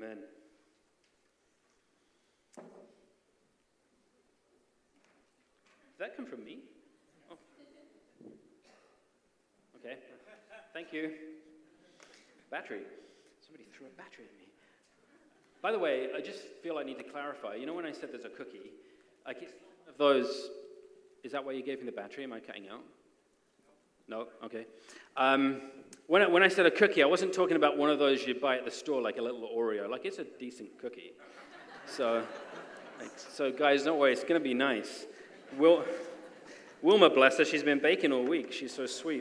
Amen. Did that come from me? Oh. Okay. Thank you. Battery. Somebody threw a battery at me. By the way, I just feel I need to clarify. You know when I said there's a cookie? Like it's one of those. Is that why you gave me the battery? Am I cutting out? No? Okay. When I said a cookie, I wasn't talking about one of those you buy at the store, like a little Oreo. Like, it's a decent cookie. So guys, don't worry. It's going to be nice. Wilma, bless her, she's been baking all week. She's so sweet.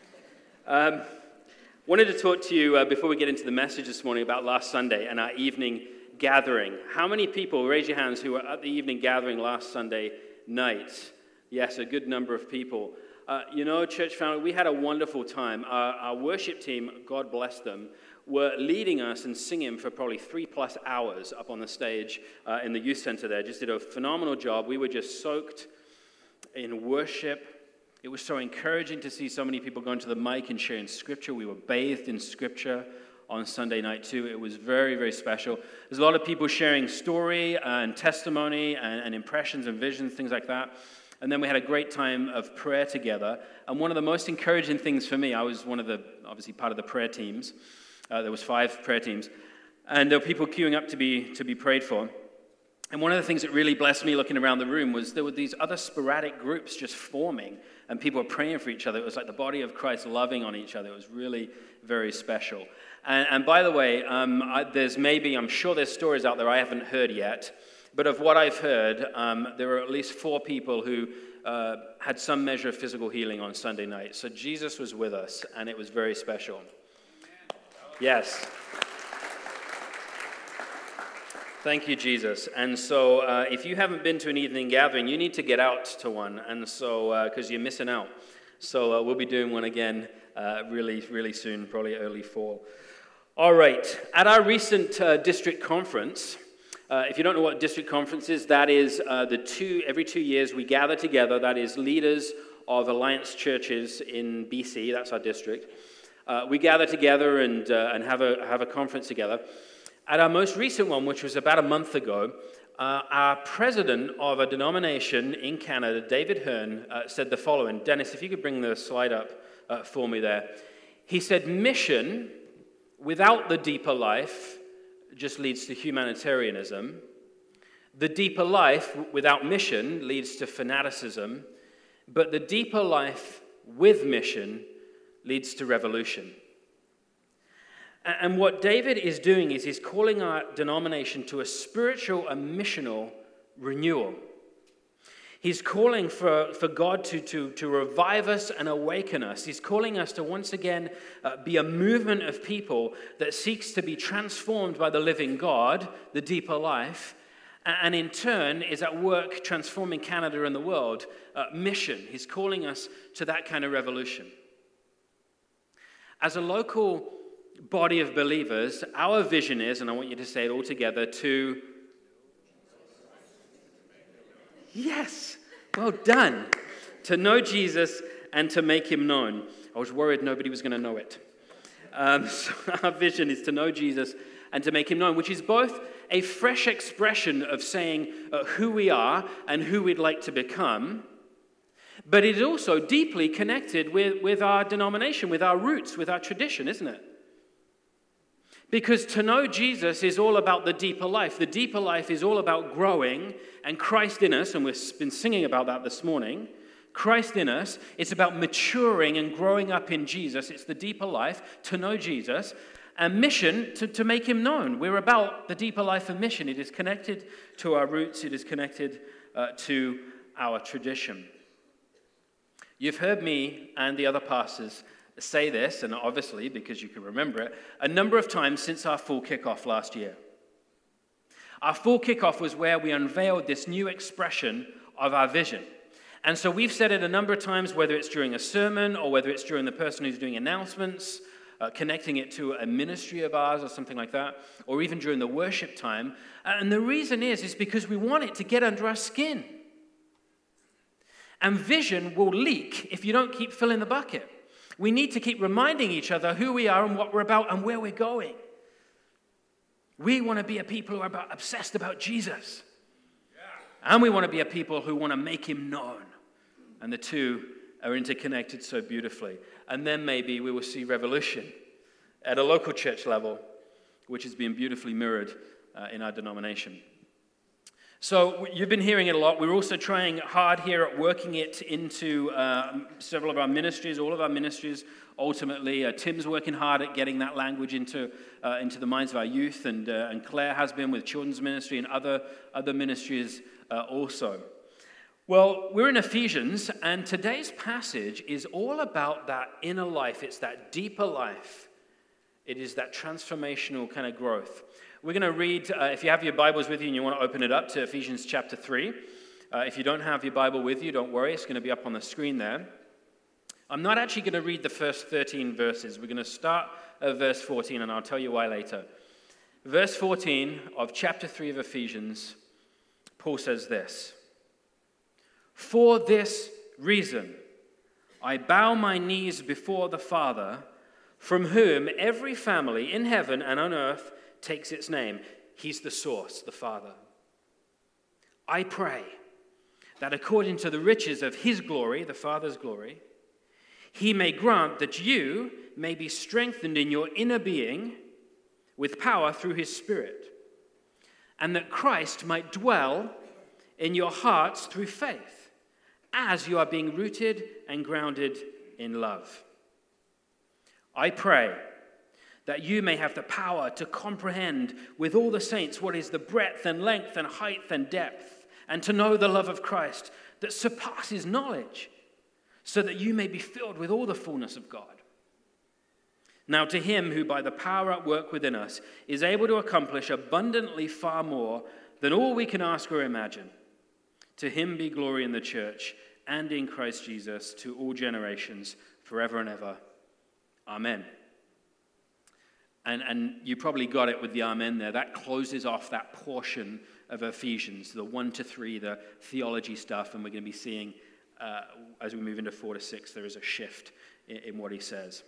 Wanted to talk to you before we get into the message this morning about last Sunday and our evening gathering. How many people, raise your hands, who were at the evening gathering last Sunday night? Yes, a good number of people. Church family, we had a wonderful time. Our worship team, God bless them, were leading us and singing for probably 3+ hours up on the stage in the youth center there. Just did a phenomenal job. We were just soaked in worship. It was so encouraging to see so many people going to the mic and sharing scripture. We were bathed in scripture on Sunday night too. It was very, very special. There's a lot of people sharing story and testimony and impressions and visions, things like that. And then we had a great time of prayer together. And one of the most encouraging things for me, I was obviously part of the prayer teams. There was 5 prayer teams. And there were people queuing up to be prayed for. And one of the things that really blessed me looking around the room was there were these other sporadic groups just forming. And people were praying for each other. It was like the body of Christ loving on each other. It was really very special. And by the way, I'm sure there's stories out there I haven't heard yet. But of what I've heard, there were at least 4 people who had some measure of physical healing on Sunday night. So Jesus was with us, and it was very special. Yes. Thank you, Jesus. And so if you haven't been to an evening gathering, you need to get out to one, and so because you're missing out. So we'll be doing one again really, really soon, probably early fall. All right. At our recent district conference, if you don't know what district conference is, that is every 2 years we gather together. That is leaders of Alliance churches in BC. That's our district. We gather together and have a conference together. At our most recent one, which was about a month ago, our president of a denomination in Canada, David Hearn, said the following. Dennis, if you could bring the slide up for me there. He said, mission without the deeper life just leads to humanitarianism. The deeper life without mission leads to fanaticism. But the deeper life with mission leads to revolution. And what David is doing is he's calling our denomination to a spiritual and missional renewal. He's calling for God to revive us and awaken us. He's calling us to once again be a movement of people that seeks to be transformed by the living God, the deeper life, and in turn is at work transforming Canada and the world. Mission. He's calling us to that kind of revolution. As a local body of believers, our vision is, and I want you to say it all together, to... Yes, well done. To know Jesus and to make him known. I was worried nobody was going to know it. So our vision is to know Jesus and to make him known, which is both a fresh expression of saying who we are and who we'd like to become, but it is also deeply connected with our denomination, with our roots, with our tradition, isn't it? Because to know Jesus is all about the deeper life. The deeper life is all about growing and Christ in us, and we've been singing about that this morning. Christ in us, it's about maturing and growing up in Jesus. It's the deeper life, to know Jesus, and mission, to make him known. We're about the deeper life and mission. It is connected to our roots. It is connected to our tradition. You've heard me and the other pastors say this, and obviously, because you can remember it, a number of times since our full kickoff last year. Our full kickoff was where we unveiled this new expression of our vision. And so we've said it a number of times, whether it's during a sermon or whether it's during the person who's doing announcements, connecting it to a ministry of ours or something like that, or even during the worship time. And the reason is because we want it to get under our skin. And vision will leak if you don't keep filling the bucket. We need to keep reminding each other who we are and what we're about and where we're going. We want to be a people who are obsessed about Jesus. And we want to be a people who want to make him known. And the two are interconnected so beautifully. And then maybe we will see revolution at a local church level, which has been beautifully mirrored in our denomination. So you've been hearing it a lot. We're also trying hard here at working it into several of our ministries, all of our ministries. Ultimately, Tim's working hard at getting that language into the minds of our youth, and Claire has been with children's ministry and other ministries also. Well, we're in Ephesians, and today's passage is all about that inner life. It's that deeper life. It is that transformational kind of growth. We're going to read, if you have your Bibles with you and you want to open it up to Ephesians chapter 3. If you don't have your Bible with you, don't worry, it's going to be up on the screen there. I'm not actually going to read the first 13 verses. We're going to start at verse 14, and I'll tell you why later. Verse 14 of chapter 3 of Ephesians, Paul says this: "For this reason, I bow my knees before the Father, from whom every family in heaven and on earth takes its name." He's the source, the Father. "I pray that according to the riches of his glory," the Father's glory, "he may grant that you may be strengthened in your inner being with power through his Spirit, and that Christ might dwell in your hearts through faith, as you are being rooted and grounded in love. I pray that you may have the power to comprehend with all the saints what is the breadth and length and height and depth, and to know the love of Christ that surpasses knowledge, so that you may be filled with all the fullness of God. Now to him who by the power at work within us is able to accomplish abundantly far more than all we can ask or imagine, to him be glory in the church and in Christ Jesus to all generations, forever and ever. Amen." And you probably got it with the amen there. That closes off that portion of Ephesians, the 1 to 3, the theology stuff, and we're going to be seeing as we move into 4 to 6, there is a shift in what he says.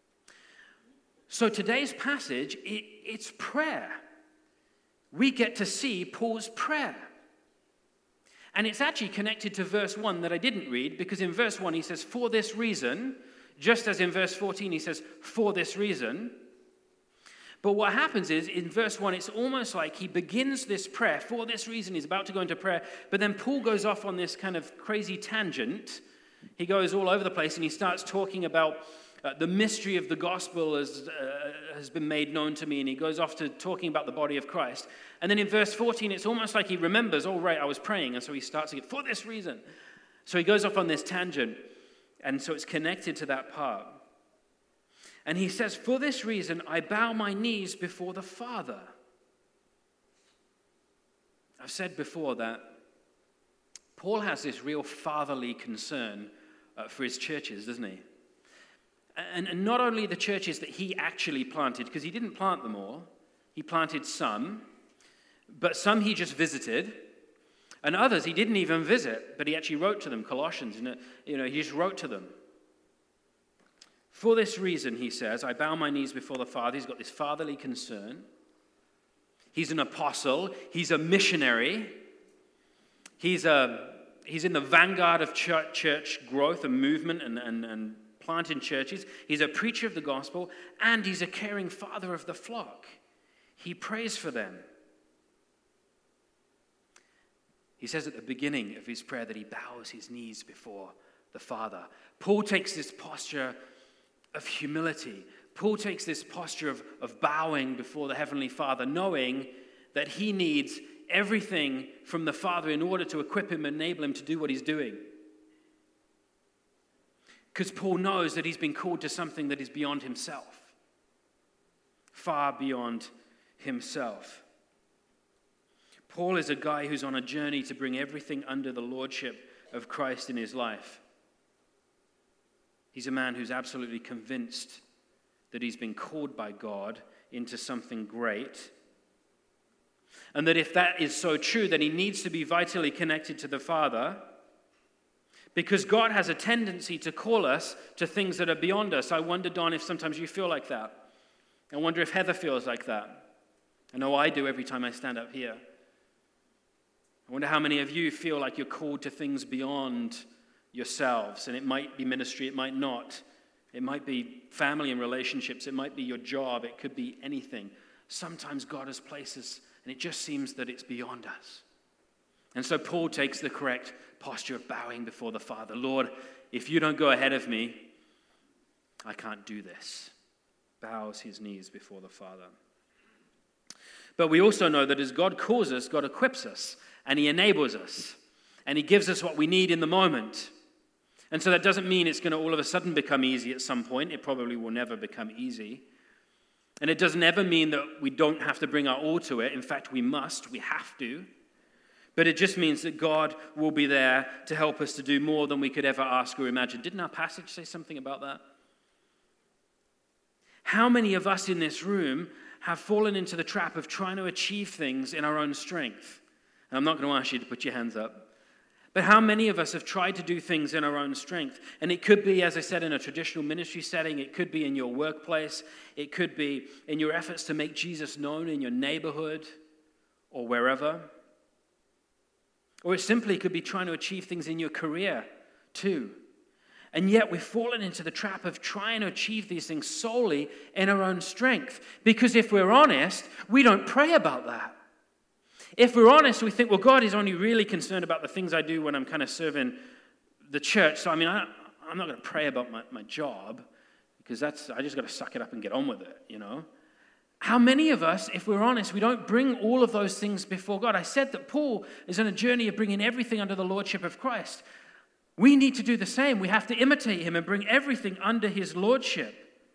So today's passage, it's prayer. We get to see Paul's prayer. And it's actually connected to verse 1 that I didn't read, because in verse 1 he says, "For this reason," just as in verse 14 he says, "For this reason." But what happens is, in verse 1, it's almost like he begins this prayer, for this reason, he's about to go into prayer, but then Paul goes off on this kind of crazy tangent. He goes all over the place, and he starts talking about the mystery of the gospel has been made known to me, and he goes off to talking about the body of Christ. And then in verse 14, it's almost like he remembers, oh, right, I was praying, and so he starts again, for this reason. So he goes off on this tangent, and so it's connected to that part. And he says, "For this reason, I bow my knees before the Father." I've said before that Paul has this real fatherly concern for his churches, doesn't he? And not only the churches that he actually planted, because he didn't plant them all. He planted some, but some he just visited, and others he didn't even visit, but he actually wrote to them. Colossians, he just wrote to them. For this reason, he says, I bow my knees before the Father. He's got this fatherly concern. He's an apostle. He's a missionary. He's in the vanguard of church growth and movement and planting churches. He's a preacher of the gospel, and he's a caring father of the flock. He prays for them. He says at the beginning of his prayer that he bows his knees before the Father. Paul takes this posture of humility. Paul takes this posture of bowing before the Heavenly Father, knowing that he needs everything from the Father in order to equip him and enable him to do what he's doing. Because Paul knows that he's been called to something that is beyond himself, far beyond himself. Paul is a guy who's on a journey to bring everything under the lordship of Christ in his life. He's a man who's absolutely convinced that he's been called by God into something great. And that if that is so true, then he needs to be vitally connected to the Father, because God has a tendency to call us to things that are beyond us. I wonder, Don, if sometimes you feel like that. I wonder if Heather feels like that. I know I do every time I stand up here. I wonder how many of you feel like you're called to things beyond yourselves, and it might be ministry, it might not. It might be family and relationships, it might be your job, it could be anything. Sometimes God has placed us, and it just seems that it's beyond us. And so Paul takes the correct posture of bowing before the Father. Lord, if you don't go ahead of me, I can't do this. Bows his knees before the Father. But we also know that as God calls us, God equips us, and he enables us, and he gives us what we need in the moment. And so that doesn't mean it's going to all of a sudden become easy at some point. It probably will never become easy. And it doesn't ever mean that we don't have to bring our all to it. In fact, we must, we have to. But it just means that God will be there to help us to do more than we could ever ask or imagine. Didn't our passage say something about that? How many of us in this room have fallen into the trap of trying to achieve things in our own strength? And I'm not going to ask you to put your hands up. But how many of us have tried to do things in our own strength? And it could be, as I said, in a traditional ministry setting. It could be in your workplace. It could be in your efforts to make Jesus known in your neighborhood or wherever. Or it simply could be trying to achieve things in your career too. And yet we've fallen into the trap of trying to achieve these things solely in our own strength. Because if we're honest, we don't pray about that. If we're honest, we think, well, God is only really concerned about the things I do when I'm kind of serving the church. So, I'm not going to pray about my job because I just got to suck it up and get on with it, you know. How many of us, if we're honest, we don't bring all of those things before God? I said that Paul is on a journey of bringing everything under the lordship of Christ. We need to do the same. We have to imitate him and bring everything under his lordship.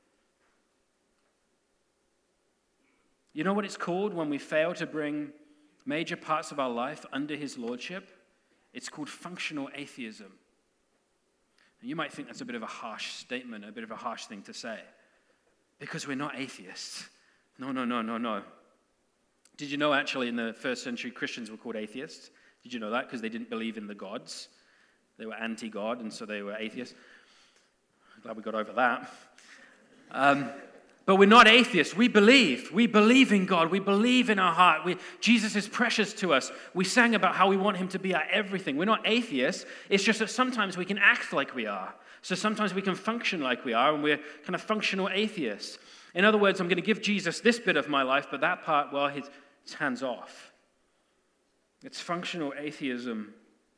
You know what it's called when we fail to bring major parts of our life under his lordship? It's called functional atheism. And you might think that's a bit of a harsh statement, a bit of a harsh thing to say, because we're not atheists. No. Did you know actually in the first century Christians were called atheists? Did you know that? Because they didn't believe in the gods. They were anti-God, and so they were atheists. Glad we got over that. But we're not atheists. We believe. We believe in God. We believe in our heart. Jesus is precious to us. We sang about how we want him to be our everything. We're not atheists. It's just that sometimes we can act like we are. So sometimes we can function like we are, and we're kind of functional atheists. In other words, I'm going to give Jesus this bit of my life, but that part, well, it's hands off. It's functional atheism.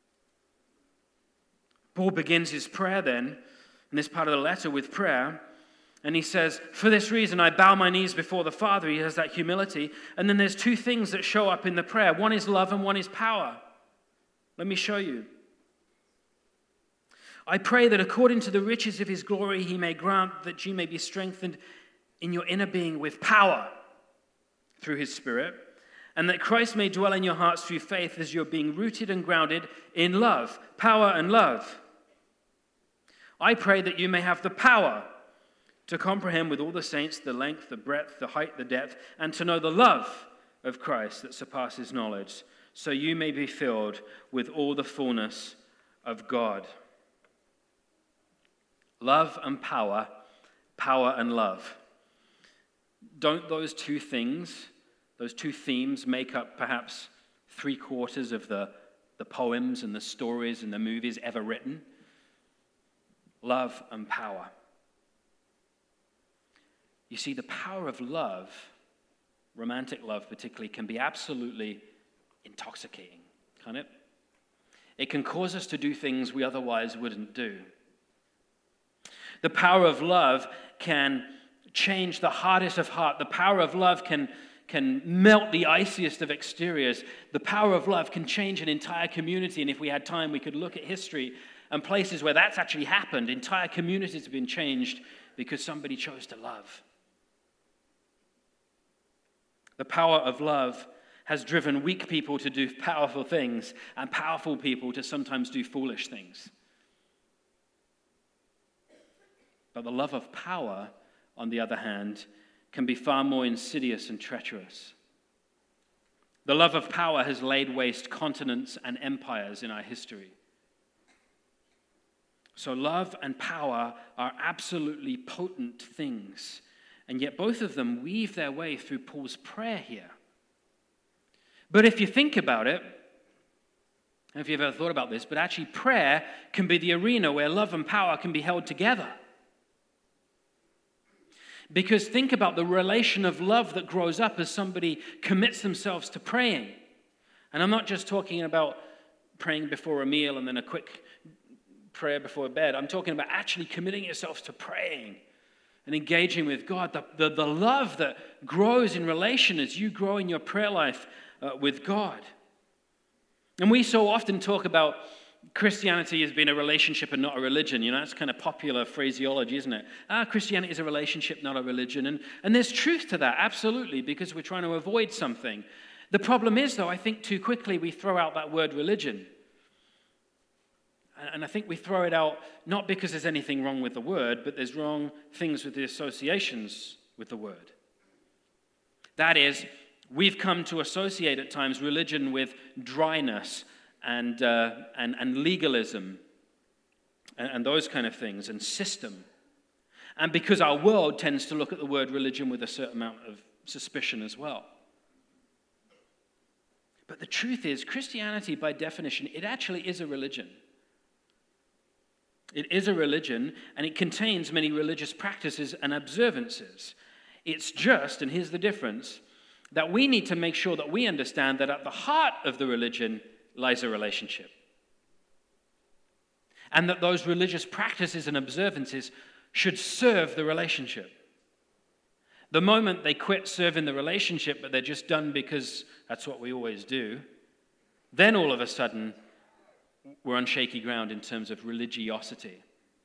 Paul begins his prayer then, in this part of the letter, with prayer. And he says, for this reason, I bow my knees before the Father. He has that humility. And then there's two things that show up in the prayer. One is love and one is power. Let me show you. I pray that according to the riches of his glory, he may grant that you may be strengthened in your inner being with power through his Spirit, and that Christ may dwell in your hearts through faith as you're being rooted and grounded in love, power and love. I pray that you may have the power to comprehend with all the saints the length, the breadth, the height, the depth, and to know the love of Christ that surpasses knowledge, so you may be filled with all the fullness of God. Love and power, power and love. Don't those two things, those two themes, make up perhaps 3/4 of the poems and the stories and the movies ever written? Love and power. You see, the power of love, romantic love particularly, can be absolutely intoxicating, can't it? It can cause us to do things we otherwise wouldn't do. The power of love can change the hardest of heart. The power of love can melt the iciest of exteriors. The power of love can change an entire community, and if we had time, we could look at history and places where that's actually happened. Entire communities have been changed because somebody chose to love. The power of love has driven weak people to do powerful things and powerful people to sometimes do foolish things. But the love of power, on the other hand, can be far more insidious and treacherous. The love of power has laid waste continents and empires in our history. So love and power are absolutely potent things. And yet both of them weave their way through Paul's prayer here. But if you think about it, I don't know if you've ever thought about this, but actually prayer can be the arena where love and power can be held together. Because think about the relation of love that grows up as somebody commits themselves to praying. And I'm not just talking about praying before a meal and then a quick prayer before bed. I'm talking about actually committing yourselves to praying and engaging with God. The love that grows in relation as you grow in your prayer life with God. And we so often talk about Christianity as being a relationship and not a religion. You know, that's kind of popular phraseology, isn't it? Christianity is a relationship, not a religion. And there's truth to that, absolutely, because we're trying to avoid something. The problem is, though, I think too quickly we throw out that word religion. And I think we throw it out not because there's anything wrong with the word, but there's wrong things with the associations with the word. That is, we've come to associate at times religion with dryness and legalism and those kind of things and system. And because our world tends to look at the word religion with a certain amount of suspicion as well. But the truth is, Christianity, by definition, it actually is a religion. It is a religion, and it contains many religious practices and observances. It's just, and here's the difference, that we need to make sure that we understand that at the heart of the religion lies a relationship. And that those religious practices and observances should serve the relationship. The moment they quit serving the relationship, but they're just done because that's what we always do, then all of a sudden, we're on shaky ground in terms of religiosity.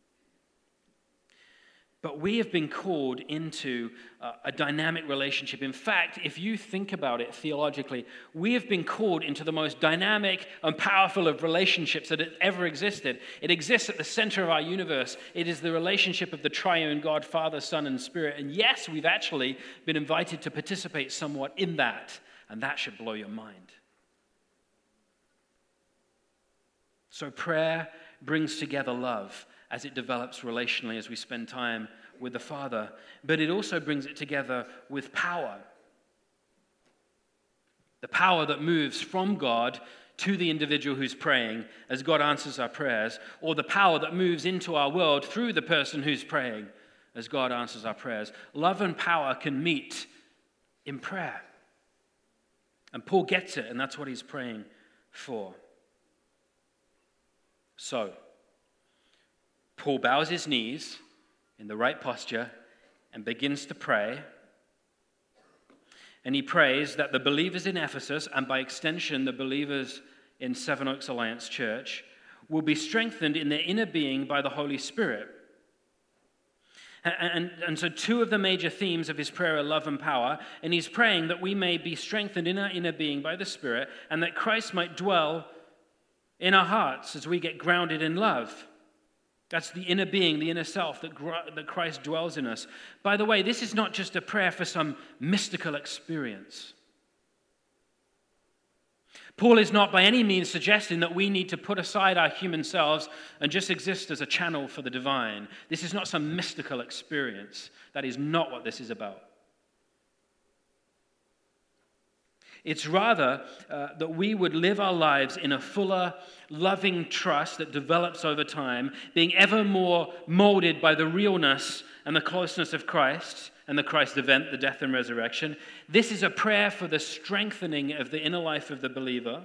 But we have been called into a dynamic relationship. In fact, if you think about it theologically, we have been called into the most dynamic and powerful of relationships that have ever existed. It exists at the center of our universe. It is the relationship of the triune God, Father, Son, and Spirit. And yes, we've actually been invited to participate somewhat in that. And that should blow your mind. So prayer brings together love as it develops relationally as we spend time with the Father, but it also brings it together with power. The power that moves from God to the individual who's praying as God answers our prayers, or the power that moves into our world through the person who's praying as God answers our prayers. Love and power can meet in prayer. And Paul gets it, and that's what he's praying for. So, Paul bows his knees in the right posture and begins to pray. And he prays that the believers in Ephesus, and by extension the believers in Seven Oaks Alliance Church, will be strengthened in their inner being by the Holy Spirit. And so two of the major themes of his prayer are love and power, and he's praying that we may be strengthened in our inner being by the Spirit, and that Christ might dwell in our hearts as we get grounded in love. That's the inner being, the inner self that Christ dwells in us. By the way, this is not just a prayer for some mystical experience. Paul is not by any means suggesting that we need to put aside our human selves and just exist as a channel for the divine. This is not some mystical experience. That is not what this is about. It's rather that we would live our lives in a fuller, loving trust that develops over time, being ever more molded by the realness and the closeness of Christ and the Christ event, the death and resurrection. This is a prayer for the strengthening of the inner life of the believer.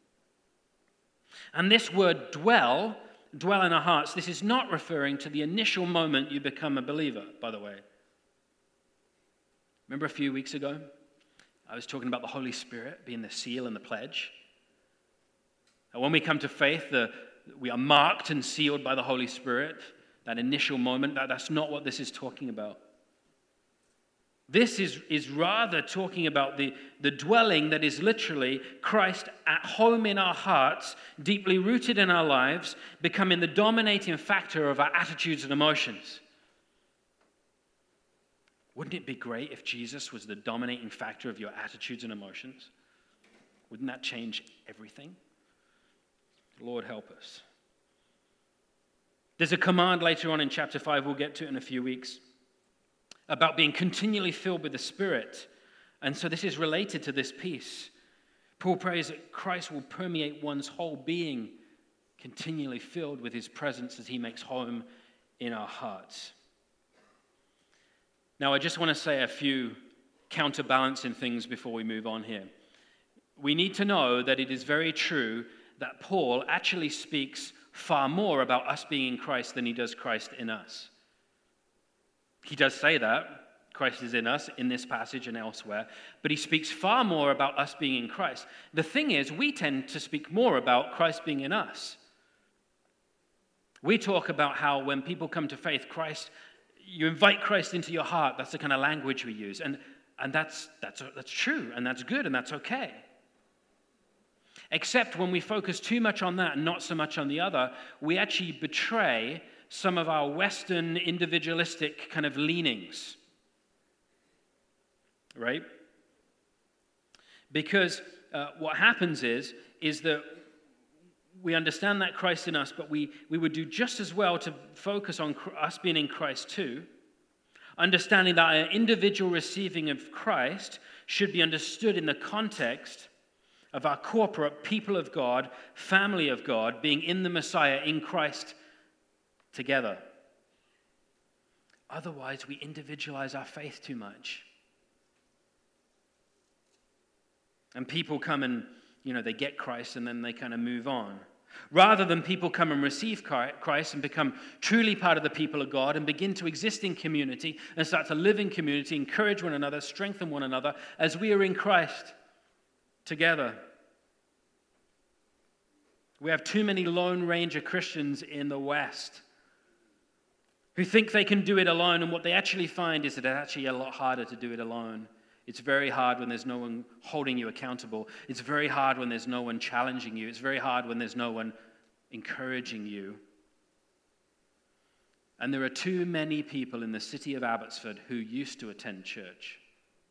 And this word dwell in our hearts, this is not referring to the initial moment you become a believer, by the way. Remember a few weeks ago? I was talking about the Holy Spirit being the seal and the pledge. And when we come to faith, we are marked and sealed by the Holy Spirit. That initial moment, that's not what this is talking about. This is rather talking about the dwelling that is literally Christ at home in our hearts, deeply rooted in our lives, becoming the dominating factor of our attitudes and emotions. Wouldn't it be great if Jesus was the dominating factor of your attitudes and emotions? Wouldn't that change everything? Lord, help us. There's a command later on in chapter 5, we'll get to it in a few weeks, about being continually filled with the Spirit. And so this is related to this piece. Paul prays that Christ will permeate one's whole being, continually filled with his presence as he makes home in our hearts. Now, I just want to say a few counterbalancing things before we move on here. We need to know that it is very true that Paul actually speaks far more about us being in Christ than he does Christ in us. He does say that. Christ is in us in this passage and elsewhere, but he speaks far more about us being in Christ. The thing is, we tend to speak more about Christ being in us. We talk about how when people come to faith, you invite Christ into your heart. That's the kind of language we use, and that's true, and that's good, and that's okay. Except when we focus too much on that and not so much on the other, we actually betray some of our Western individualistic kind of leanings. Right? Because what happens is that we understand that Christ in us, but we would do just as well to focus on us being in Christ too, understanding that our individual receiving of Christ should be understood in the context of our corporate people of God, family of God, being in the Messiah, in Christ together. Otherwise, we individualize our faith too much. And people come and, they get Christ and then they kind of move on. Rather than people come and receive Christ and become truly part of the people of God and begin to exist in community and start to live in community, encourage one another, strengthen one another as we are in Christ together. We have too many Lone Ranger Christians in the West who think they can do it alone, and what they actually find is that it's actually a lot harder to do it alone. It's very hard when there's no one holding you accountable. It's very hard when there's no one challenging you. It's very hard when there's no one encouraging you. And there are too many people in the city of Abbotsford who used to attend church.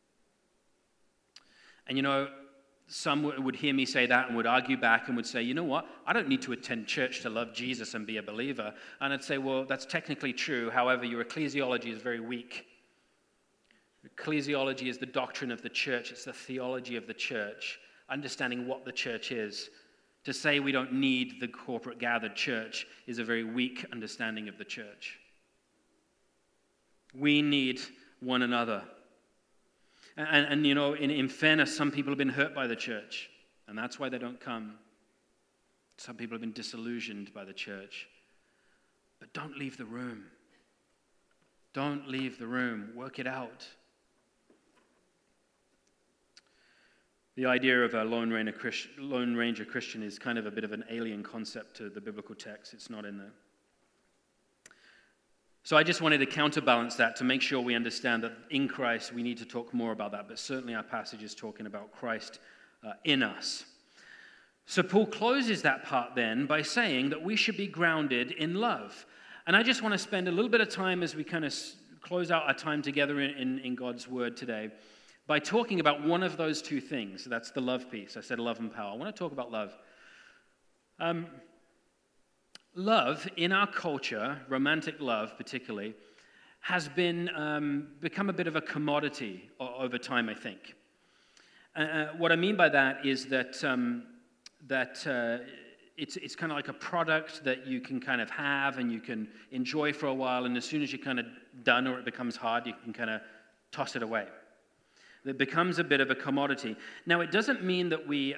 And some would hear me say that and would argue back and would say, you know what? I don't need to attend church to love Jesus and be a believer. And I'd say, well, that's technically true. However, your ecclesiology is very weak. Ecclesiology is the doctrine of the church. It's the theology of the church, understanding what the church is. To say we don't need the corporate gathered church is a very weak understanding of the church. We need one another. And in fairness, some people have been hurt by the church, and that's why they don't come. Some people have been disillusioned by the church. But don't leave the room. Don't leave the room. Work it out. The idea of a Lone Ranger Christian is kind of a bit of an alien concept to the biblical text. It's not in there. So I just wanted to counterbalance that to make sure we understand that in Christ we need to talk more about that, but certainly our passage is talking about Christ in us. So Paul closes that part then by saying that we should be grounded in love. And I just want to spend a little bit of time as we kind of close out our time together in God's Word today by talking about one of those two things. That's the love piece. I said love and power. I want to talk about love. Love in our culture, romantic love particularly, has become a bit of a commodity over time, I think. What I mean by that is that it's kind of like a product that you can kind of have and you can enjoy for a while, and as soon as you're kind of done or it becomes hard, you can kind of toss it away. It becomes a bit of a commodity. Now, it doesn't mean that we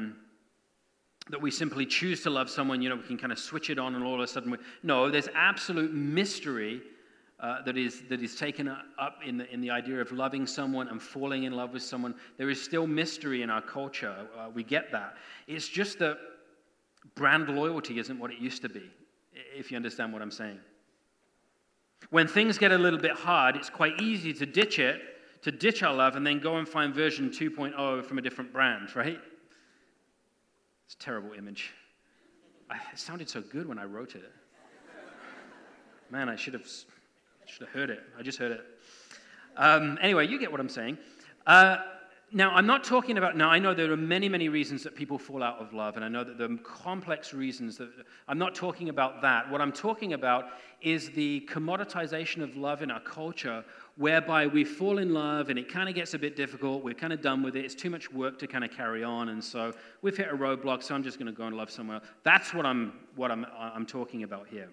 simply choose to love someone, we can kind of switch it on and all of a sudden no, there's absolute mystery that is taken up in the idea of loving someone and falling in love with someone. There is still mystery in our culture. We get that. It's just that brand loyalty isn't what it used to be, if you understand what I'm saying. When things get a little bit hard, it's quite easy to ditch our love and then go and find version 2.0 from a different brand, right? It's a terrible image. It sounded so good when I wrote it. Man, I should have heard it. I just heard it. Anyway, you get what I'm saying. Now, I'm not talking about... Now, I know there are many, many reasons that people fall out of love, and I know that there are complex reasons that... I'm not talking about that. What I'm talking about is the commoditization of love in our culture, whereby we fall in love and it kind of gets a bit difficult. We're kind of done with it. It's too much work to kind of carry on. And so we've hit a roadblock, so I'm just going to go and love someone else. That's what I'm talking about here.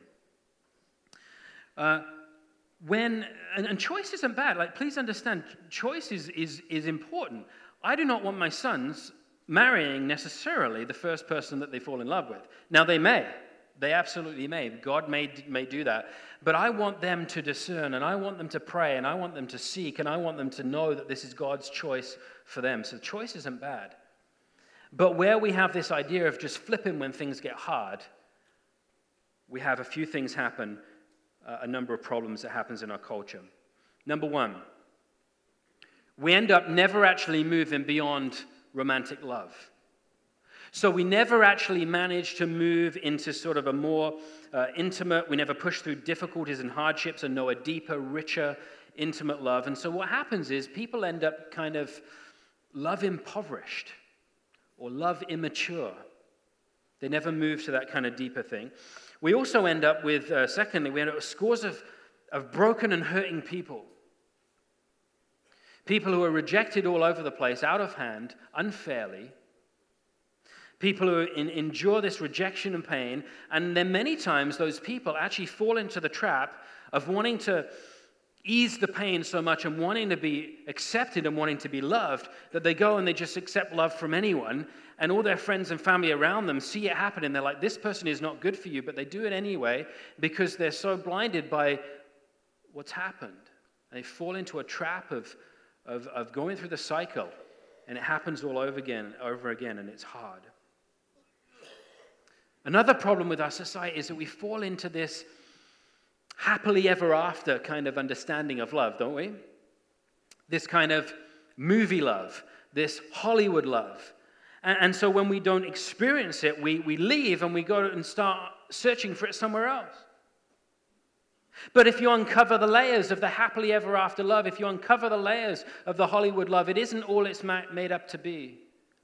And choice isn't bad. Like, please understand, choice is important. I do not want my sons marrying necessarily the first person that they fall in love with. Now, they may. They absolutely may. God may do that. But I want them to discern, and I want them to pray, and I want them to seek, and I want them to know that this is God's choice for them. So choice isn't bad. But where we have this idea of just flipping when things get hard, we have a few things happen, a number of problems that happens in our culture. Number one, we end up never actually moving beyond romantic love. So we never actually manage to move into sort of a more intimate, we never push through difficulties and hardships and know a deeper, richer, intimate love. And so what happens is people end up kind of love impoverished or love immature. They never move to that kind of deeper thing. We also end up with, secondly, we end up with scores of broken and hurting people. People who are rejected all over the place, out of hand, unfairly. People who endure this rejection and pain, and then many times those people actually fall into the trap of wanting to ease the pain so much and wanting to be accepted and wanting to be loved that they go and they just accept love from anyone, and all their friends and family around them see it happen, and they're like, this person is not good for you, but they do it anyway because they're so blinded by what's happened. They fall into a trap of going through the cycle, and it happens all over again, and it's hard. Another problem with our society is that we fall into this happily ever after kind of understanding of love, don't we? This kind of movie love, this Hollywood love. And so when we don't experience it, we leave and we go and start searching for it somewhere else. But if you uncover the layers of the happily ever after love, if you uncover the layers of the Hollywood love, it isn't all it's made up to be.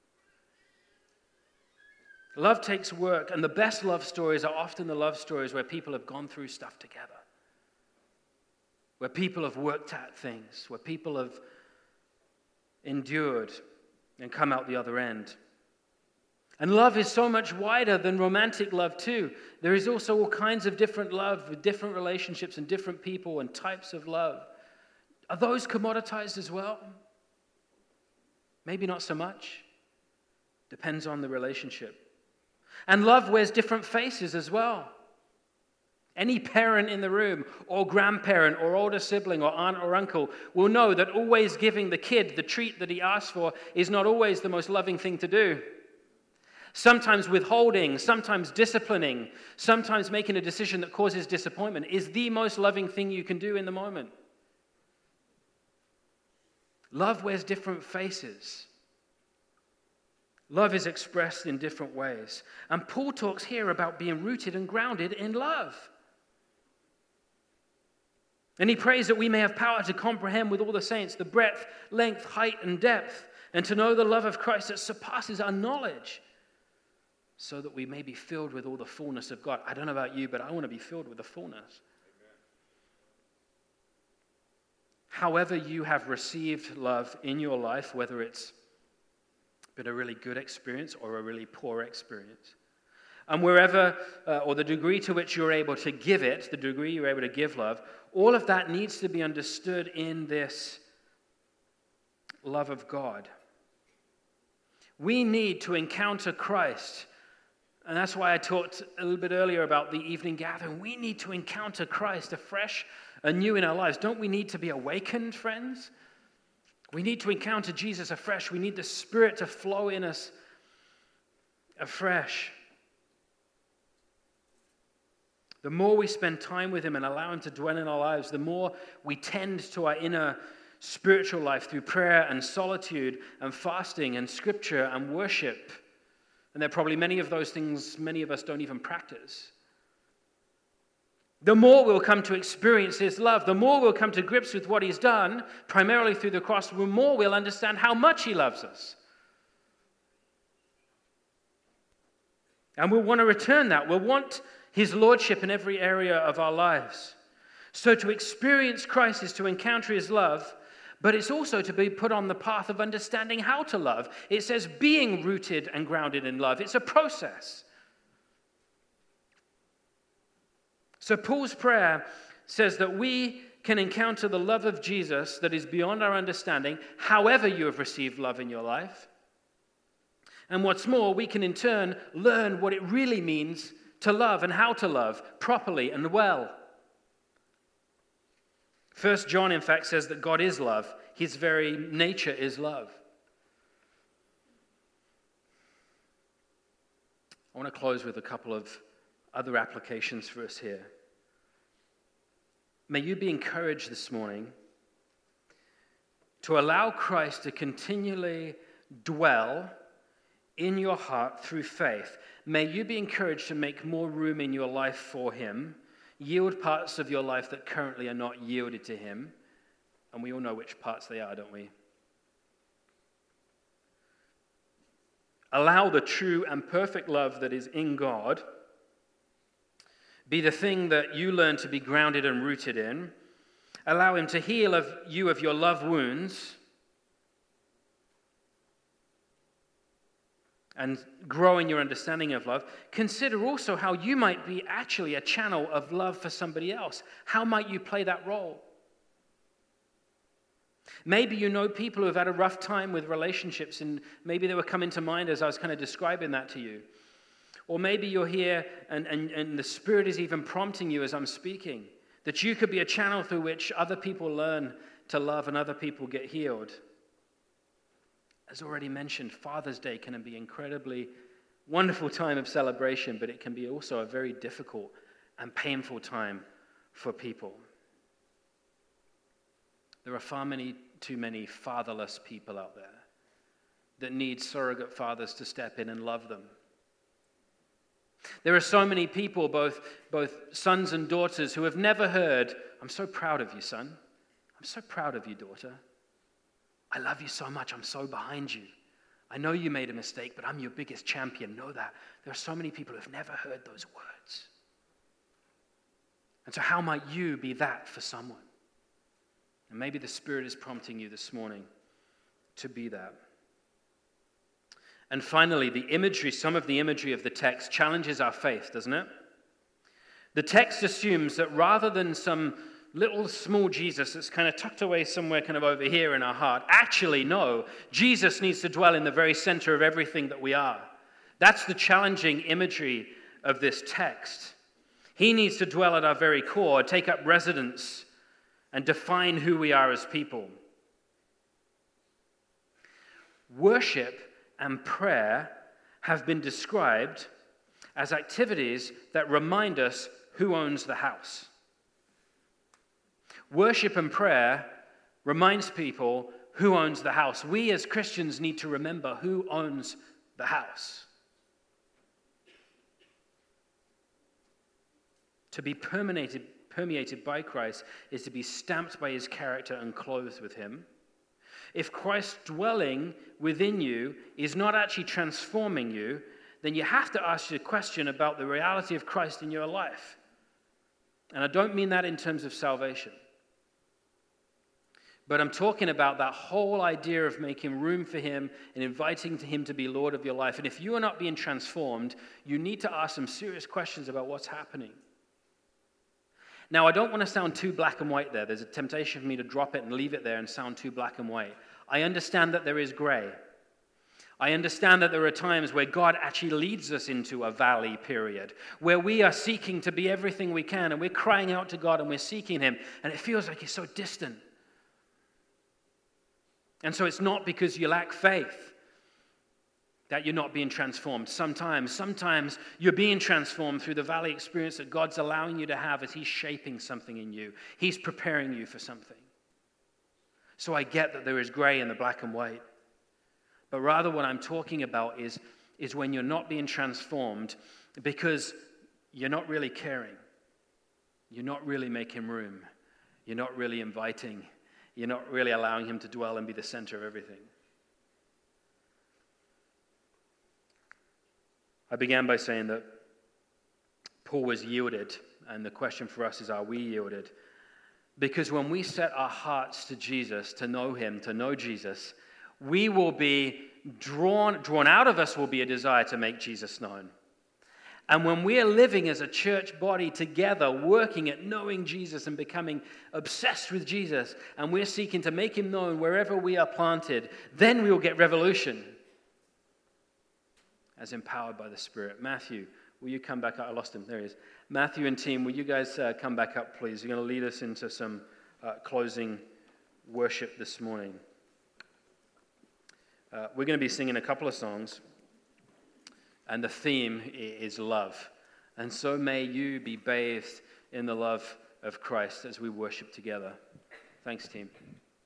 Love takes work, and the best love stories are often the love stories where people have gone through stuff together, where people have worked at things, where people have endured and come out the other end. And love is so much wider than romantic love too. There is also all kinds of different love with different relationships and different people and types of love. Are those commoditized as well? Maybe not so much. Depends on the relationship. And love wears different faces as well. Any parent in the room, or grandparent, or older sibling, or aunt or uncle will know that always giving the kid the treat that he asked for is not always the most loving thing to do. Sometimes withholding, sometimes disciplining, sometimes making a decision that causes disappointment is the most loving thing you can do in the moment. Love wears different faces. Love is expressed in different ways. And Paul talks here about being rooted and grounded in love. And he prays that we may have power to comprehend with all the saints the breadth, length, height, and depth, and to know the love of Christ that surpasses our knowledge, so that we may be filled with all the fullness of God. I don't know about you, but I want to be filled with the fullness. Amen. However you have received love in your life, whether it's been a really good experience or a really poor experience, and wherever, or the degree to which you're able to give it, the degree you're able to give love, all of that needs to be understood in this love of God. We need to encounter Christ. And that's why I talked a little bit earlier about the evening gathering. We need to encounter Christ afresh, anew in our lives. Don't we need to be awakened, friends? We need to encounter Jesus afresh. We need the Spirit to flow in us afresh. The more we spend time with Him and allow Him to dwell in our lives, the more we tend to our inner spiritual life through prayer and solitude and fasting and scripture and worship. And there are probably many of those things many of us don't even practice. The more we'll come to experience His love, the more we'll come to grips with what He's done, primarily through the cross, the more we'll understand how much He loves us. And we'll want to return that. We'll want His lordship in every area of our lives. So to experience Christ is to encounter his love, but it's also to be put on the path of understanding how to love. It says being rooted and grounded in love. It's a process. So Paul's prayer says that we can encounter the love of Jesus that is beyond our understanding, however you have received love in your life. And what's more, we can in turn learn what it really means to love and how to love properly and well. 1 John, in fact, says that God is love. His very nature is love. I want to close with a couple of other applications for us here. May you be encouraged this morning to allow Christ to continually dwell in your heart through faith. May you be encouraged to make more room in your life for him. Yield parts of your life that currently are not yielded to him. And we all know which parts they are, don't we? Allow the true and perfect love that is in God be the thing that you learn to be grounded and rooted in. Allow him to heal you of your love wounds and grow in your understanding of love. Consider also how you might be actually a channel of love for somebody else. How might you play that role? Maybe you know people who have had a rough time with relationships, and maybe they were coming to mind as I was kind of describing that to you. Or maybe you're here and the Spirit is even prompting you as I'm speaking, that you could be a channel through which other people learn to love and other people get healed. As already mentioned, Father's Day can be an incredibly wonderful time of celebration, but it can be also a very difficult and painful time for people. There are too many fatherless people out there that need surrogate fathers to step in and love them. There are so many people, both sons and daughters, who have never heard, "I'm so proud of you, son. I'm so proud of you, daughter. I love you so much. I'm so behind you. I know you made a mistake, but I'm your biggest champion. Know that." There are so many people who have never heard those words. And so how might you be that for someone? And maybe the Spirit is prompting you this morning to be that. And finally, some of the imagery of the text challenges our faith, doesn't it? The text assumes that rather than some little small Jesus that's kind of tucked away somewhere kind of over here in our heart, actually, no, Jesus needs to dwell in the very center of everything that we are. That's the challenging imagery of this text. He needs to dwell at our very core, take up residence, and define who we are as people. Worship and prayer have been described as activities that remind us who owns the house. Worship and prayer reminds people who owns the house. We as Christians need to remember who owns the house. To be permeated by Christ is to be stamped by his character and clothed with him. If Christ dwelling within you is not actually transforming you, then you have to ask the question about the reality of Christ in your life. And I don't mean that in terms of salvation. But I'm talking about that whole idea of making room for him and inviting him to be Lord of your life. And if you are not being transformed, you need to ask some serious questions about what's happening. Now, I don't want to sound too black and white there. There's a temptation for me to drop it and leave it there and sound too black and white. I understand that there is gray. I understand that there are times where God actually leads us into a valley period, where we are seeking to be everything we can, and we're crying out to God and we're seeking him, and it feels like he's so distant. And so it's not because you lack faith that you're not being transformed. Sometimes you're being transformed through the valley experience that God's allowing you to have as he's shaping something in you. He's preparing you for something. So I get that there is gray in the black and white. But rather what I'm talking about is when you're not being transformed because you're not really caring. You're not really making room. You're not really inviting. You're not really allowing him to dwell and be the center of everything. I began by saying that Paul was yielded, and the question for us is, are we yielded? Because when we set our hearts to Jesus, to know him, to know Jesus, we will be drawn out of us will be a desire to make Jesus known. And when we are living as a church body together, working at knowing Jesus and becoming obsessed with Jesus, and we're seeking to make him known wherever we are planted, then we will get revolution as empowered by the Spirit. Matthew, will you come back up? I lost him. There he is. Matthew and team, will you guys come back up, please? You're going to lead us into some closing worship this morning. We're going to be singing a couple of songs. And the theme is love. And so may you be bathed in the love of Christ as we worship together. Thanks, team.